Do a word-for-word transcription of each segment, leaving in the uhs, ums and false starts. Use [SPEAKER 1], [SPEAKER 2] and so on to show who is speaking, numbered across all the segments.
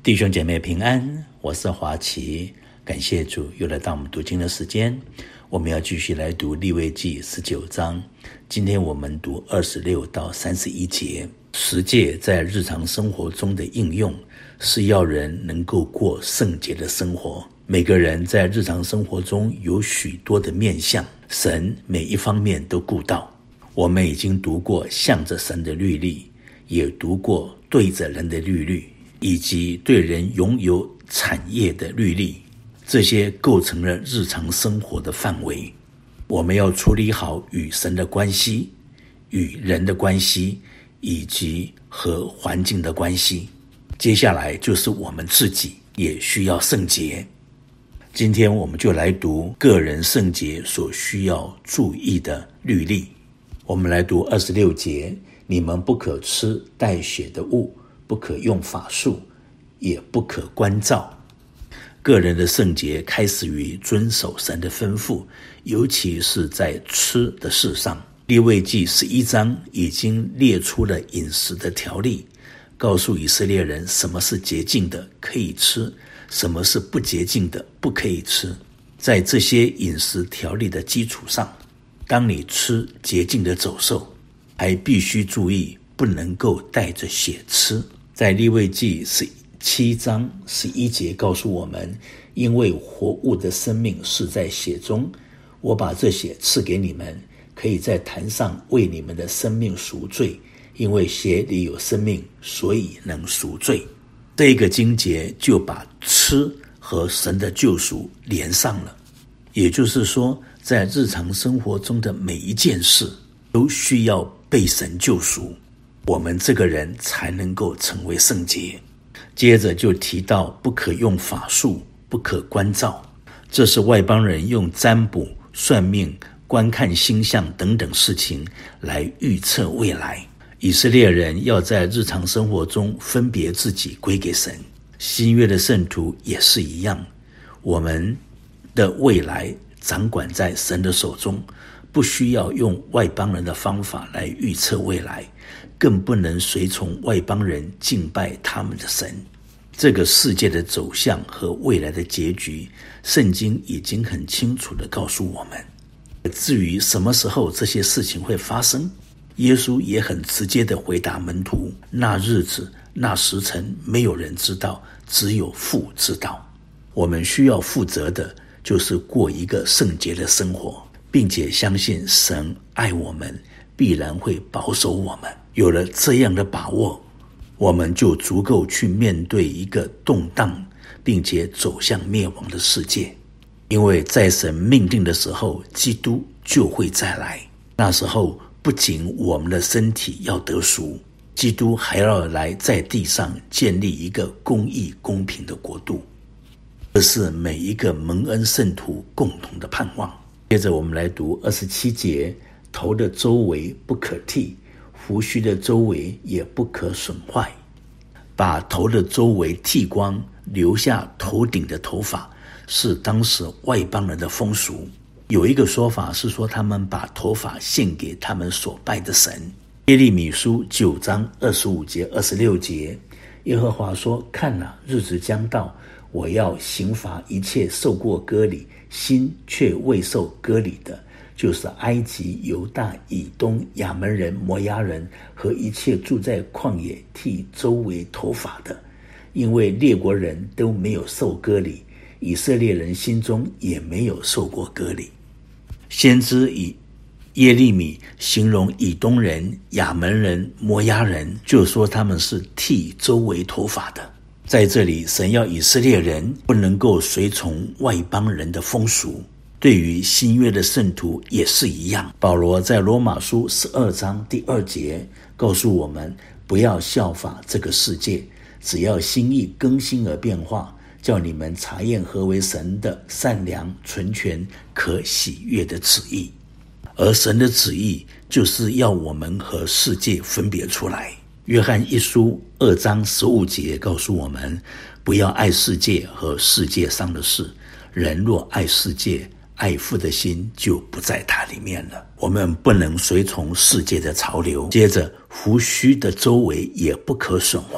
[SPEAKER 1] 弟兄姐妹平安，我是华奇，感谢主又来到我们读经的时间。我们要继续来读利未记十九章，今天我们读二十六到三十一节。十诫在日常生活中的应用，是要人能够过圣洁的生活。每个人在日常生活中有许多的面向，神每一方面都顾到。我们已经读过向着神的律例，也读过对着人的律例，以及对人拥有产业的律例，这些构成了日常生活的范围。我们要处理好与神的关系、与人的关系，以及和环境的关系。接下来就是我们自己也需要圣洁。今天我们就来读个人圣洁所需要注意的律例。我们来读二十六节，你们不可吃带血的物，不可用法术，也不可关照。个人的圣洁开始于遵守神的吩咐，尤其是在吃的事上。利未记十一章已经列出了饮食的条例，告诉以色列人什么是洁净的可以吃，什么是不洁净的不可以吃。在这些饮食条例的基础上，当你吃洁净的走兽，还必须注意不能够带着血吃。在利未记十七章十一节告诉我们，因为活物的生命是在血中，我把这血赐给你们，可以在坛上为你们的生命赎罪，因为血里有生命，所以能赎罪。这一个经节就把吃和神的救赎连上了，也就是说，在日常生活中的每一件事都需要被神救赎，我们这个人才能够成为圣洁。接着就提到不可用法术，不可关照，这是外邦人用占卜、算命、观看星象等等事情来预测未来。以色列人要在日常生活中分别自己归给神，新约的圣徒也是一样，我们的未来掌管在神的手中，不需要用外邦人的方法来预测未来，更不能随从外邦人敬拜他们的神。这个世界的走向和未来的结局，圣经已经很清楚地告诉我们。至于什么时候这些事情会发生，耶稣也很直接地回答门徒，那日子那时辰没有人知道，只有父知道。我们需要负责的就是过一个圣洁的生活，并且相信神爱我们，必然会保守我们。有了这样的把握，我们就足够去面对一个动荡并且走向灭亡的世界。因为在神命定的时候，基督就会再来。那时候不仅我们的身体要得赎，基督还要来在地上建立一个公义公平的国度。这是每一个蒙恩圣徒共同的盼望。接着我们来读二十七节，头的周围不可剃，胡须的周围也不可损坏。把头的周围剃光，留下头顶的头发，是当时外邦人的风俗。有一个说法是说，他们把头发献给他们所拜的神。耶利米书九章二十五节二十六节，耶和华说，看啊，日子将到，我要刑罚一切受过割礼心却未受割礼的，就是埃及、犹大、以东、亚门人、摩押人和一切住在旷野剃周围头发的，因为列国人都没有受割礼，以色列人心中也没有受过割礼。先知以耶利米形容以东人、亚门人、摩押人，就说他们是剃周围头发的。在这里，神要以色列人不能够随从外邦人的风俗。对于新约的圣徒也是一样。保罗在罗马书十二章第二节告诉我们，不要效法这个世界，只要心意更新而变化，叫你们查验何为神的善良、纯全、可喜悦的旨意。而神的旨意就是要我们和世界分别出来。约翰一书二章十五节告诉我们，不要爱世界和世界上的事，人若爱世界，爱父的心就不在它里面了。我们不能随从世界的潮流。接着，胡须的周围也不可损坏。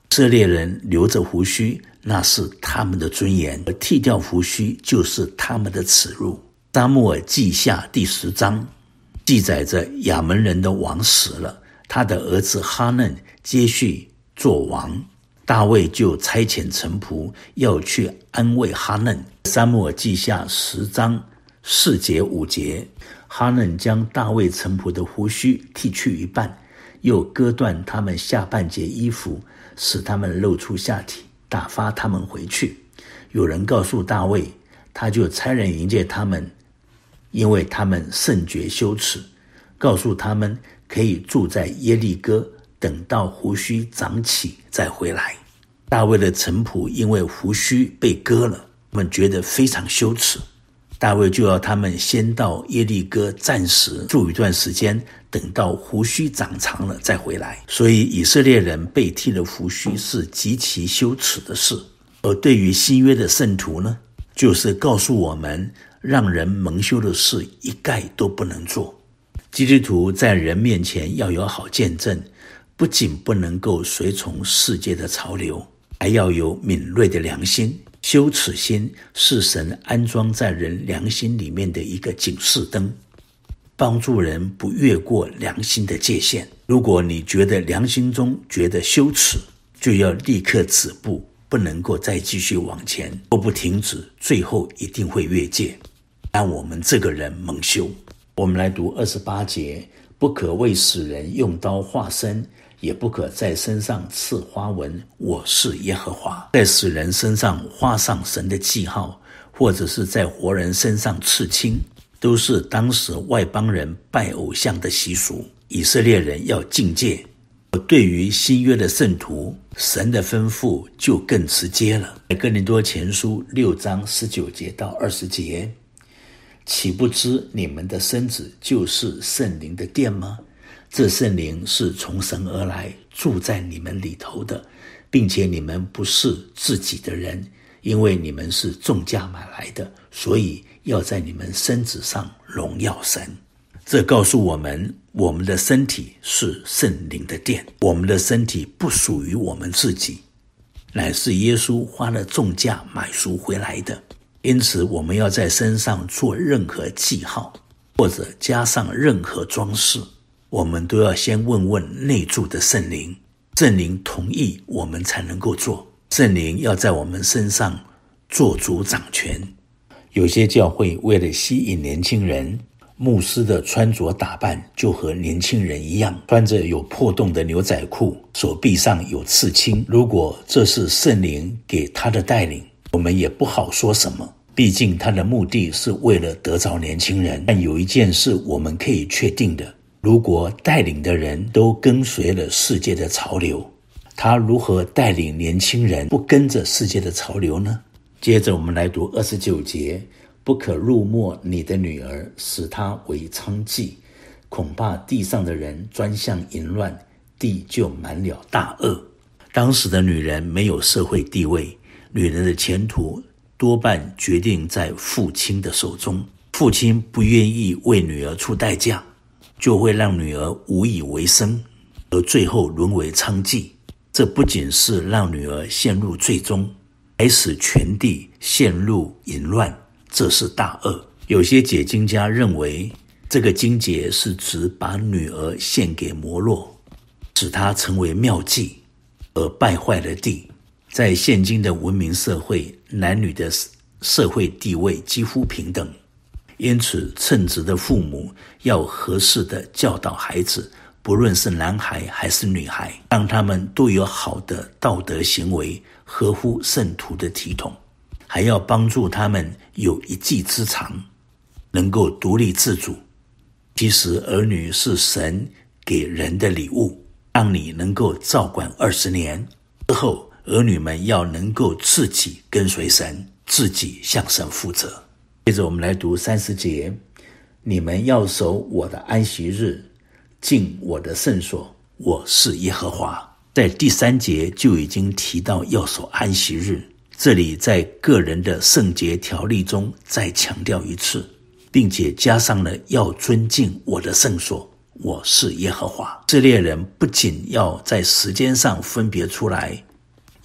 [SPEAKER 1] 以色列人留着胡须，那是他们的尊严，而剃掉胡须就是他们的耻辱。撒母耳记下第十章记载着亚扪人的王死了，他的儿子哈嫩接续做王，大卫就差遣臣仆要去安慰哈嫩。撒母耳记下十章四节五节，哈嫩将大卫臣仆的胡须剃去一半，又割断他们下半截衣服，使他们露出下体，打发他们回去。有人告诉大卫，他就差人迎接他们，因为他们甚觉羞耻，告诉他们可以住在耶利哥，等到胡须长起再回来。大卫的臣仆因为胡须被割了，他们觉得非常羞耻，大卫就要他们先到耶利哥暂时住一段时间，等到胡须长长了再回来。所以以色列人被剃了胡须是极其羞耻的事。而对于新约的圣徒呢，就是告诉我们让人蒙羞的事一概都不能做。基督徒在人面前要有好见证，不仅不能够随从世界的潮流，还要有敏锐的良心。羞耻心是神安装在人良心里面的一个警示灯，帮助人不越过良心的界限。如果你觉得良心中觉得羞耻，就要立刻止步，不能够再继续往前，若不停止，最后一定会越界，让我们这个人蒙羞。我们来读二十八节，不可为死人用刀划身，也不可在身上刺花纹，我是耶和华。在死人身上画上神的记号，或者是在活人身上刺青，都是当时外邦人拜偶像的习俗，以色列人要禁戒。对于新约的圣徒，神的吩咐就更直接了。在哥林多前书六章十九节到二十节，岂不知你们的身子就是圣灵的殿吗？这圣灵是从神而来，住在你们里头的，并且你们不是自己的人，因为你们是重价买来的，所以要在你们身子上荣耀神。这告诉我们，我们的身体是圣灵的殿，我们的身体不属于我们自己，乃是耶稣花了重价买赎回来的。因此我们要在身上做任何记号，或者加上任何装饰，我们都要先问问内住的圣灵，圣灵同意我们才能够做。圣灵要在我们身上做主掌权。有些教会为了吸引年轻人，牧师的穿着打扮就和年轻人一样，穿着有破洞的牛仔裤，手臂上有刺青。如果这是圣灵给他的带领，我们也不好说什么，毕竟他的目的是为了得着年轻人。但有一件事我们可以确定的，如果带领的人都跟随了世界的潮流，他如何带领年轻人不跟着世界的潮流呢？接着我们来读二十九节，不可辱没你的女儿，使她为娼妓，恐怕地上的人专向淫乱，地就满了大恶。当时的女人没有社会地位，女人的前途多半决定在父亲的手中，父亲不愿意为女儿出代价，就会让女儿无以为生，而最后沦为娼妓。这不仅是让女儿陷入罪中，还使全地陷入淫乱，这是大恶。有些解经家认为，这个经节是指把女儿献给摩洛，使她成为妙妓，而败坏了地。在现今的文明社会，男女的社会地位几乎平等，因此称职的父母要合适的教导孩子，不论是男孩还是女孩，让他们都有好的道德行为，合乎圣徒的体统，还要帮助他们有一技之长，能够独立自主。其实儿女是神给人的礼物，让你能够照管二十年之后，儿女们要能够自己跟随神，自己向神负责。接着我们来读三十节，你们要守我的安息日，进我的圣所，我是耶和华。在第三节就已经提到要守安息日，这里在个人的圣洁条例中再强调一次，并且加上了要尊敬我的圣所，我是耶和华。以色列人不仅要在时间上分别出来，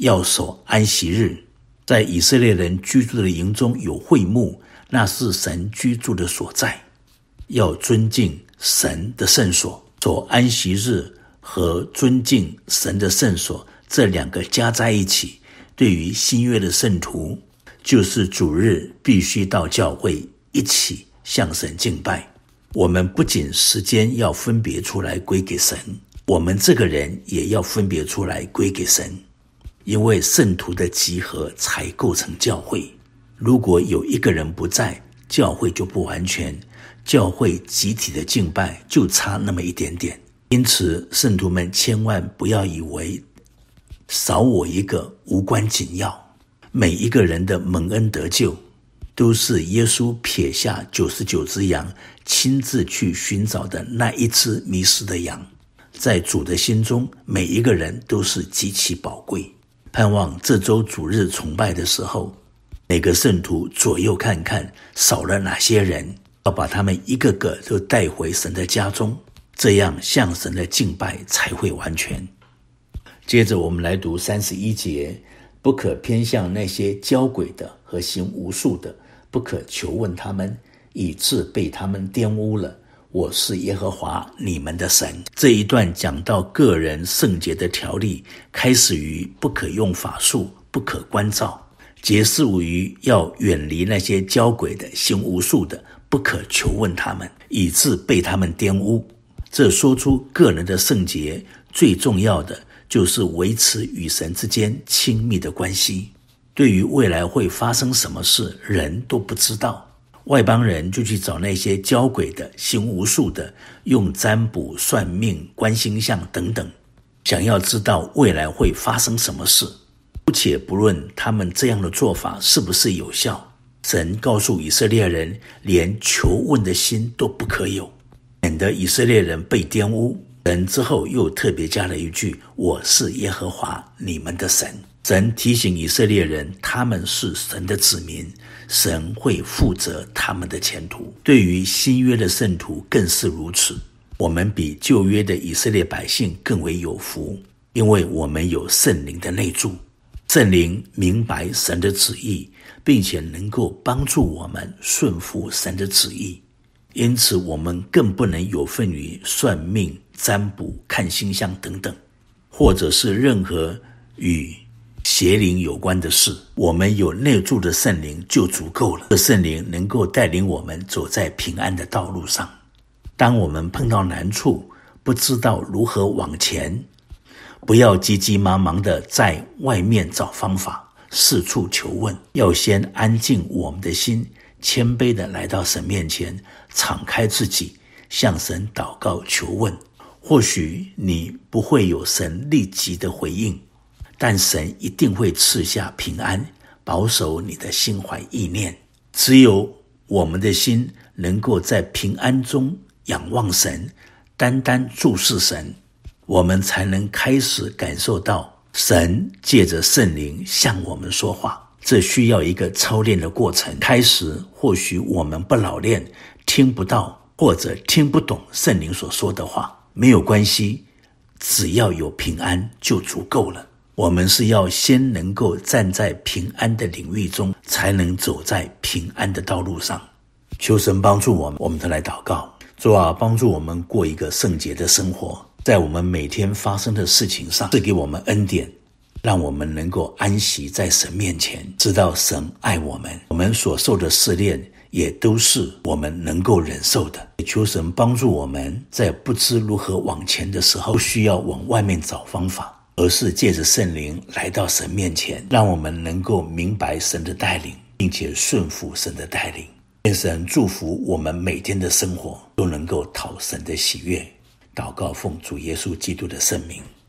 [SPEAKER 1] 要守安息日。在以色列人居住的营中有会幕，那是神居住的所在。要尊敬神的圣所，守安息日和尊敬神的圣所这两个加在一起，对于新约的圣徒，就是主日必须到教会一起向神敬拜。我们不仅时间要分别出来归给神，我们这个人也要分别出来归给神，因为圣徒的集合才构成教会。如果有一个人不在，教会就不完全，教会集体的敬拜就差那么一点点。因此圣徒们千万不要以为少我一个无关紧要，每一个人的蒙恩得救都是耶稣撇下九十九只羊，亲自去寻找的那一只迷失的羊。在主的心中，每一个人都是极其宝贵。盼望这周主日崇拜的时候，每个圣徒左右看看少了哪些人，要把他们一个个都带回神的家中，这样向神的敬拜才会完全。接着我们来读三十一节，不可偏向那些交鬼的和行巫术的，不可求问他们，以致被他们玷污了。我是耶和华你们的神。这一段讲到个人圣洁的条例，开始于不可用法术，不可关照，结束于要远离那些交鬼的、行巫术的，不可求问他们，以致被他们玷污。这说出个人的圣洁最重要的就是维持与神之间亲密的关系。对于未来会发生什么事，人都不知道。外邦人就去找那些交鬼的、行巫术的，用占卜、算命、观星象等等，想要知道未来会发生什么事。姑且不论他们这样的做法是不是有效，神告诉以色列人，连求问的心都不可有，免得以色列人被玷污。神之后又特别加了一句，我是耶和华你们的神。神提醒以色列人，他们是神的子民，神会负责他们的前途。对于新约的圣徒更是如此，我们比旧约的以色列百姓更为有福，因为我们有圣灵的内住。圣灵明白神的旨意，并且能够帮助我们顺服神的旨意，因此我们更不能有份于算命、占卜、看星象等等，或者是任何与邪灵有关的事。我们有内住的圣灵就足够了，这圣灵能够带领我们走在平安的道路上。当我们碰到难处，不知道如何往前，不要急急忙忙的在外面找方法，四处求问，要先安静我们的心，谦卑的来到神面前，敞开自己，向神祷告求问。或许你不会有神立即的回应，但神一定会赐下平安，保守你的心怀意念。只有我们的心能够在平安中仰望神，单单注视神，我们才能开始感受到神借着圣灵向我们说话。这需要一个操练的过程。开始或许我们不老练，听不到或者听不懂圣灵所说的话，没有关系，只要有平安就足够了。我们是要先能够站在平安的领域中，才能走在平安的道路上。求神帮助我们，我们都来祷告。主啊，帮助我们过一个圣洁的生活，在我们每天发生的事情上赐给我们恩典，让我们能够安息在神面前，知道神爱我们，我们所受的试炼也都是我们能够忍受的。求神帮助我们在不知如何往前的时候，不需要往外面找方法，而是借着圣灵来到神面前，让我们能够明白神的带领，并且顺服神的带领。愿神祝福我们每天的生活都能够讨神的喜悦。祷告奉主耶稣基督的圣名。